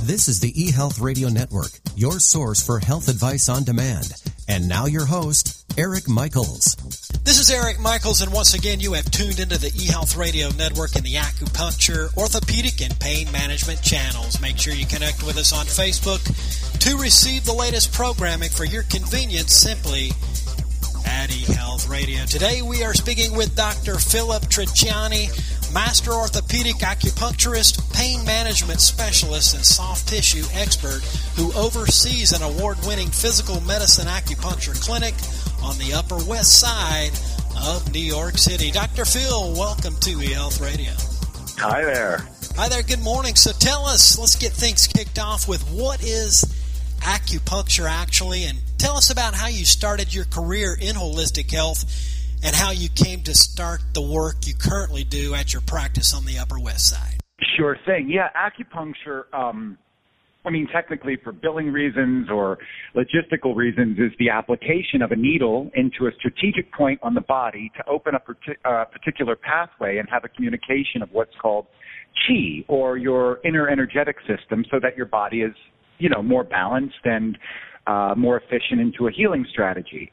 This is the eHealth Radio Network, your source for health advice on demand. And now your host, Eric Michaels. This is Eric Michaels, and once again, you have tuned into the eHealth Radio Network and the acupuncture, orthopedic, and pain management channels. Make sure you connect with us on Facebook to receive the latest programming for your convenience simply at eHealth Radio. Today, we are speaking with Dr. Philip Tricciani, Master Orthopedic Acupuncturist, Pain Management Specialist, and Soft Tissue Expert who oversees an award-winning physical medicine acupuncture clinic on the Upper West Side of New York City. Dr. Phil, welcome to eHealth Radio. Hi there. Hi there, good morning. So tell us, let's get things kicked off with what is acupuncture actually, and tell us about how you started your career in holistic health and how you came to start the work you currently do at your practice on the Upper West Side. Sure thing. Yeah, acupuncture, technically for billing reasons or logistical reasons, is the application of a needle into a strategic point on the body to open up a particular pathway and have a communication of what's called chi, or your inner energetic system, so that your body is, more balanced and more efficient into a healing strategy.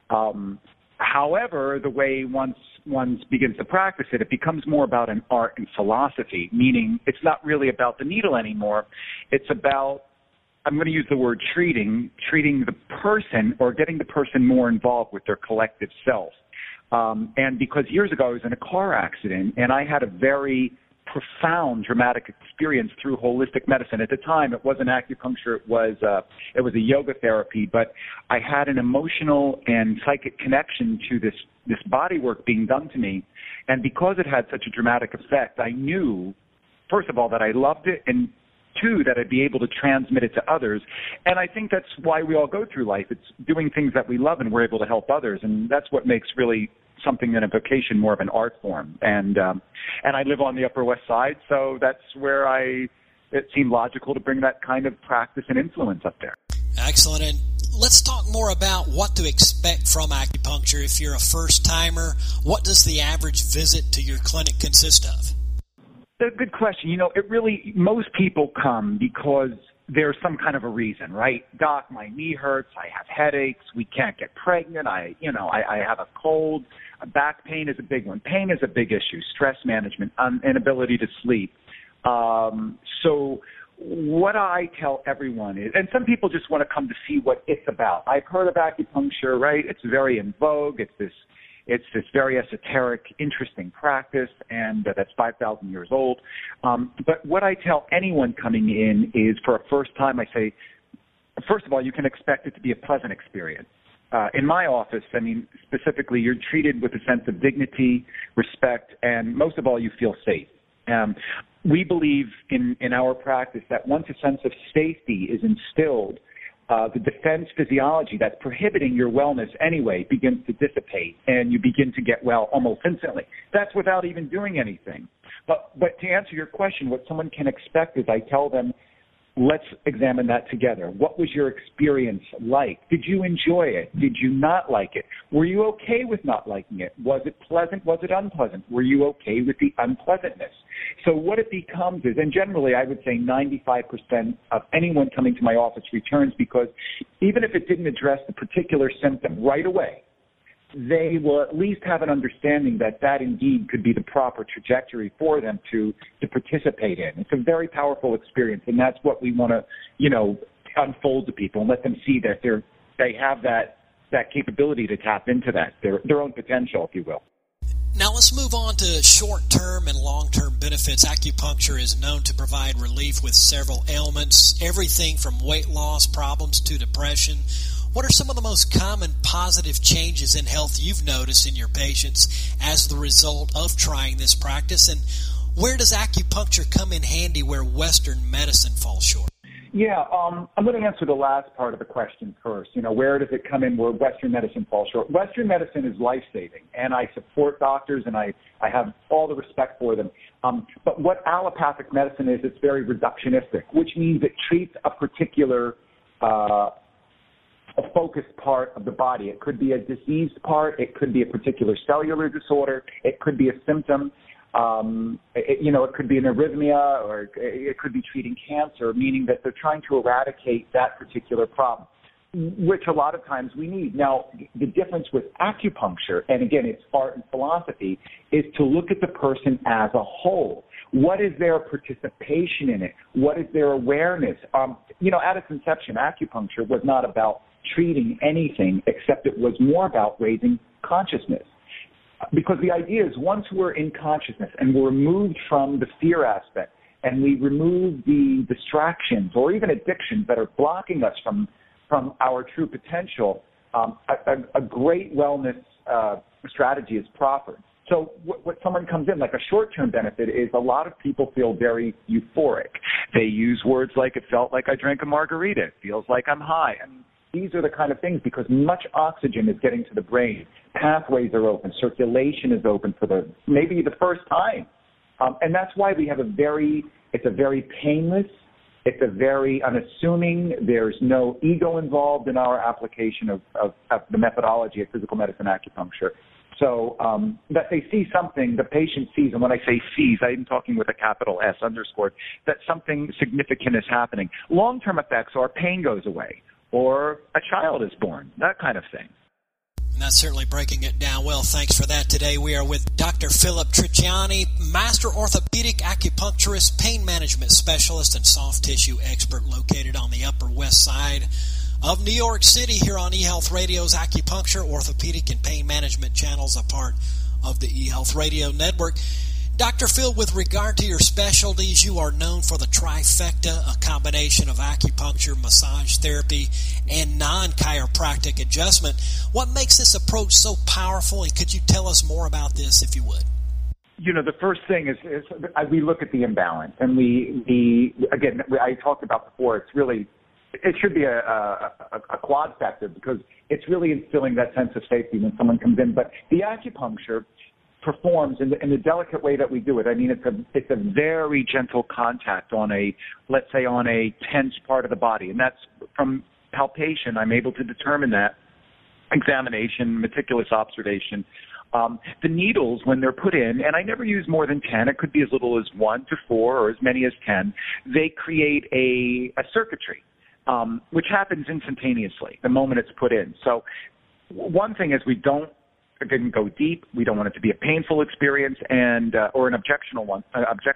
However, the way one begins to practice it, it becomes more about an art and philosophy, meaning it's not really about the needle anymore. It's about, I'm going to use the word treating the person, or getting the person more involved with their collective self. And because years ago I was in a car accident, and I had a very profound dramatic experience through holistic medicine. At the time, it wasn't acupuncture, it was a yoga therapy, but I had an emotional and psychic connection to this body work being done to me. And because it had such a dramatic effect, I knew, first of all, that I loved it, and two, that I'd be able to transmit it to others. And I think that's why we all go through life. It's doing things that we love and we're able to help others, and that's what makes really something in a vocation more of an art form. And I live on the Upper West Side, so that's where it seemed logical to bring that kind of practice and influence up there. Excellent. And let's talk more about what to expect from acupuncture. If you're a first-timer, what does the average visit to your clinic consist of? A good question. Most people come because there's some kind of a reason, right? Doc, my knee hurts, I have headaches, we can't get pregnant, I have a cold, back pain is a big one. Pain is a big issue, stress management, inability to sleep. So what I tell everyone is, and some people just want to come to see what it's about. I've heard of acupuncture, right? It's very in vogue. It's this very esoteric, interesting practice, and that's 5,000 years old. But what I tell anyone coming in is, for a first time, I say, first of all, you can expect it to be a pleasant experience. In my office, specifically, you're treated with a sense of dignity, respect, and most of all, you feel safe. We believe in our practice that once a sense of safety is instilled, the defense physiology that's prohibiting your wellness anyway begins to dissipate, and you begin to get well almost instantly. That's without even doing anything. But to answer your question, what someone can expect is, I tell them, let's examine that together. What was your experience like? Did you enjoy it? Did you not like it? Were you okay with not liking it? Was it pleasant? Was it unpleasant? Were you okay with the unpleasantness? So what it becomes is, and generally I would say 95% of anyone coming to my office returns because even if it didn't address the particular symptom right away, they will at least have an understanding that indeed could be the proper trajectory for them to participate in. It's a very powerful experience, and that's what we want to, unfold to people and let them see that they have that capability to tap into that, their own potential, if you will. Now let's move on to short-term and long-term benefits. Acupuncture is known to provide relief with several ailments, everything from weight loss problems to depression. What are some of the most common positive changes in health you've noticed in your patients as the result of trying this practice? And where does acupuncture come in handy where Western medicine falls short? Yeah, I'm going to answer the last part of the question first. Where does it come in where Western medicine falls short? Western medicine is life-saving, and I support doctors, and I have all the respect for them. But what allopathic medicine is, it's very reductionistic, which means it treats a particular a focused part of the body. It could be a diseased part. It could be a particular cellular disorder. It could be a symptom. It could be an arrhythmia, or it could be treating cancer, meaning that they're trying to eradicate that particular problem, which a lot of times we need. Now, the difference with acupuncture, and again, it's art and philosophy, is to look at the person as a whole. What is their participation in it? What is their awareness? At its inception, acupuncture was not about treating anything, except it was more about raising consciousness. Because the idea is once we're in consciousness and we're removed from the fear aspect and we remove the distractions or even addictions that are blocking us from our true potential, a great wellness strategy is proffered. So what someone comes in, like a short-term benefit, is a lot of people feel very euphoric. They use words like, it felt like I drank a margarita. It feels like I'm high. And these are the kind of things because much oxygen is getting to the brain. Pathways are open. Circulation is open for maybe the first time. And that's why we have it's a very painless, it's a very unassuming, there's no ego involved in our application of the methodology of physical medicine acupuncture. So that they see something, the patient sees, and when I say sees, I'm talking with a capital S underscored, that something significant is happening. Long-term effects are pain goes away, or a child is born, that kind of thing. And that's certainly breaking it down well. Thanks for that. Today we are with Dr. Philip Tricciani, master orthopedic acupuncturist, pain management specialist, and soft tissue expert located on the Upper West Side of New York City here on eHealth Radio's Acupuncture, Orthopedic, and Pain Management channels, a part of the eHealth Radio Network. Dr. Phil, with regard to your specialties, you are known for the trifecta, a combination of acupuncture, massage therapy, and non-chiropractic adjustment. What makes this approach so powerful, and could you tell us more about this, if you would? The first thing is we look at the imbalance, and again, I talked about before, it should be a quad factor because it's really instilling that sense of safety when someone comes in. But the acupuncture performs in the delicate way that we do it. I mean, it's a very gentle contact on a tense part of the body, and that's from palpation. I'm able to determine that. Examination, meticulous observation. The needles, when they're put in, and I never use more than 10, it could be as little as 1 to 4 or as many as 10, they create a circuitry, which happens instantaneously the moment it's put in. So one thing is we don't go deep. We don't want it to be a painful experience or an objectionable one.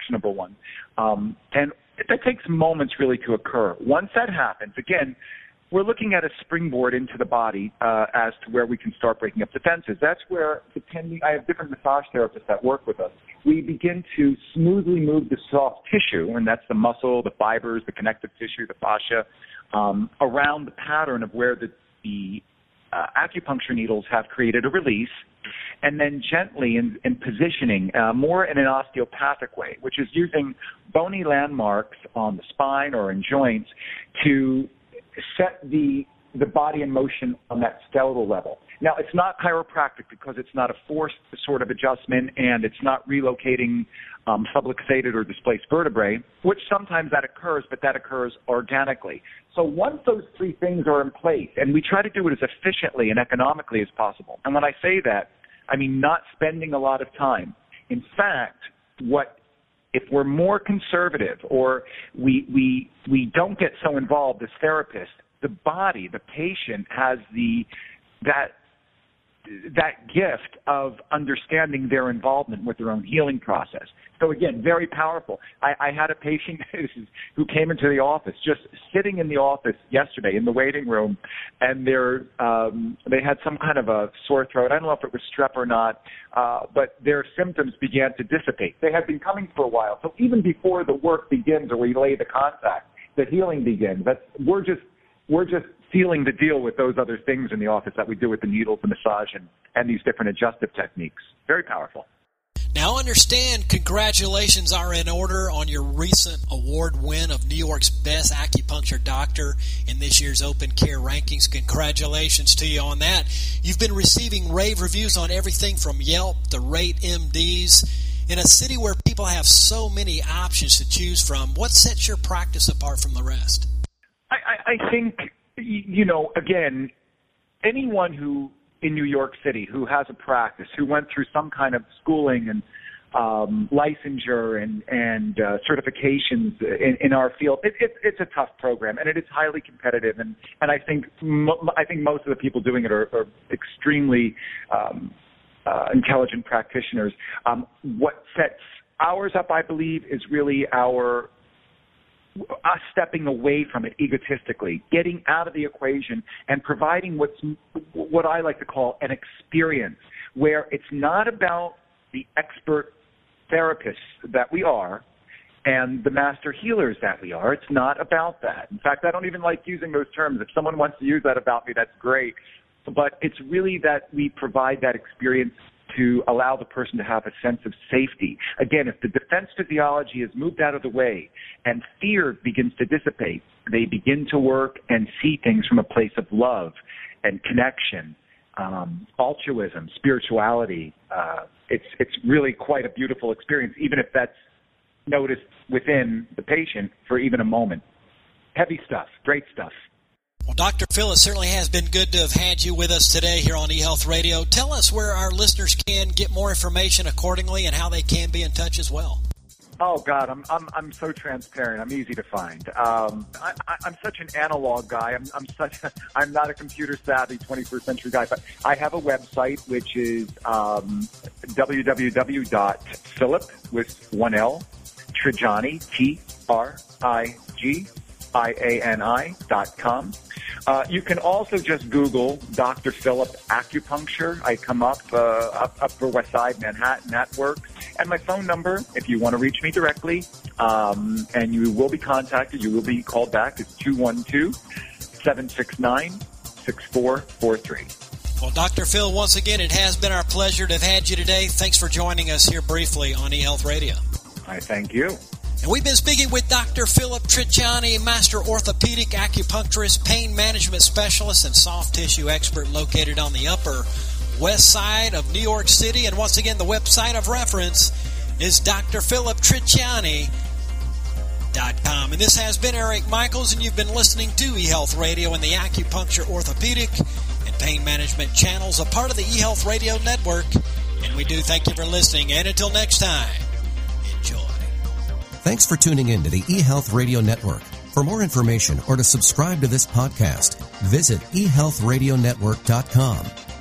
And that takes moments really to occur. Once that happens, again, we're looking at a springboard into the body as to where we can start breaking up defenses. That's where, I have different massage therapists that work with us. We begin to smoothly move the soft tissue, and that's the muscle, the fibers, the connective tissue, the fascia, around the pattern of where the acupuncture needles have created a release, and then gently in positioning, more in an osteopathic way, which is using bony landmarks on the spine or in joints to set the body in motion on that skeletal level. Now, it's not chiropractic because it's not a forced sort of adjustment and it's not relocating subluxated or displaced vertebrae, which sometimes that occurs, but that occurs organically. So once those three things are in place, and we try to do it as efficiently and economically as possible, and when I say that, I mean not spending a lot of time. In fact, if we're more conservative or we don't get so involved as therapists, the body, the patient has that gift of understanding their involvement with their own healing process. So again, very powerful. I had a patient who came into the office, just sitting in the office yesterday in the waiting room, and they had some kind of a sore throat. I don't know if it was strep or not, but their symptoms began to dissipate. They had been coming for a while. So even before the work begins or we lay the contact, the healing begins. We're just sealing the deal with those other things in the office that we do with the needles, the massage, and these different adjustive techniques. Very powerful. Now understand, congratulations are in order on your recent award win of New York's Best Acupuncture Doctor in this year's Open Care Rankings. Congratulations to you on that. You've been receiving rave reviews on everything from Yelp to Rate MDs. In a city where people have so many options to choose from, what sets your practice apart from the rest? I think, again, anyone who in New York City who has a practice, who went through some kind of schooling and licensure and certifications in our field. It's a tough program, and it is highly competitive. And I think most of the people doing it are extremely intelligent practitioners. What sets ours up, I believe, is really us stepping away from it egotistically, getting out of the equation and providing what I like to call an experience where it's not about the expert therapists that we are and the master healers that we are. It's not about that. In fact, I don't even like using those terms. If someone wants to use that about me, that's great. But it's really that we provide that experience to allow the person to have a sense of safety. Again, if the defense physiology is moved out of the way and fear begins to dissipate, they begin to work and see things from a place of love and connection, altruism, spirituality. It's really quite a beautiful experience, even if that's noticed within the patient for even a moment. Heavy stuff, great stuff. Well, Dr. Phil, it certainly has been good to have had you with us today here on eHealth Radio. Tell us where our listeners can get more information accordingly and how they can be in touch as well. Oh God, I'm so transparent. I'm easy to find. I'm such an analog guy. I'm not a computer savvy 21st century guy, but I have a website which is www.philip with one L Trigiani TRIGIANI.com. You can also just Google Dr. Philip Acupuncture. I come up Upper West Side, Manhattan. That works. And my phone number, if you want to reach me directly, and you will be contacted, you will be called back, is 212-769-6443. Well, Dr. Phil, once again, it has been our pleasure to have had you today. Thanks for joining us here briefly on eHealth Radio. I thank you. And we've been speaking with Dr. Philip Trigiani, master orthopedic acupuncturist, pain management specialist, and soft tissue expert located on the Upper West Side of New York City. And once again, the website of reference is drphiliptrigiani.com. And this has been Eric Michaels, and you've been listening to eHealth Radio and the Acupuncture, Orthopedic, and Pain Management channels, a part of the eHealth Radio Network. And we do thank you for listening. And until next time, enjoy. Thanks for tuning in to the eHealth Radio Network. For more information or to subscribe to this podcast, visit eHealthRadioNetwork.com.